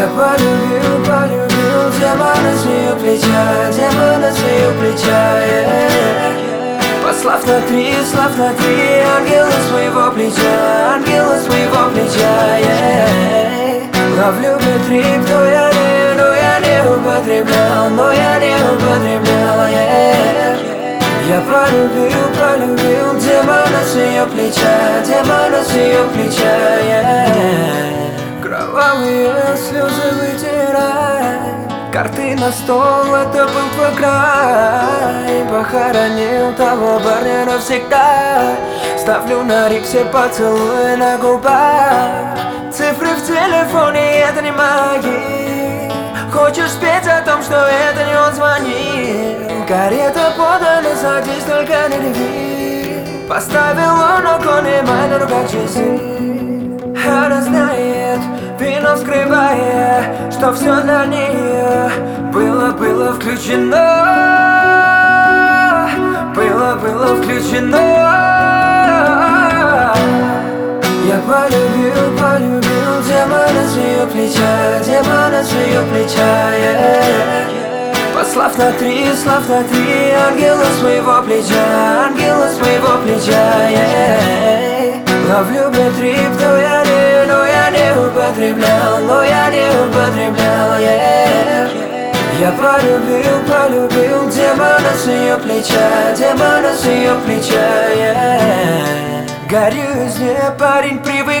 Я полюбил демона с ее плеча, демона с ее плеча, Послав на три, ангела с моего плеча, ангела с моего плеча, Ловлю битрип, но я не употреблял, Я полюбил демона с ее плеча, демона с ее плеча, Кровавые слезы вытирай, карты на стол, это был твой край. Похоронил того парня навсегда, ставлю на рик все поцелуи на губах. Цифры в телефоне, это не мои. Хочешь спеть о том, что это не он звонил? Карета подали, садись, только не реви. Поставил он окон и май на руках часы. Она знает, вино вскрывая, что все для нее было включено. Было включено. Я полюбил демона с ее плеча, демона с ее плеча, Послав на три, ангела с моего плеча, ангела с моего плеча, Ловлю битрип, но я не употреблял, Я полюбил демона с ее плеча, демона с ее плеча, Горю из нее, парень, привык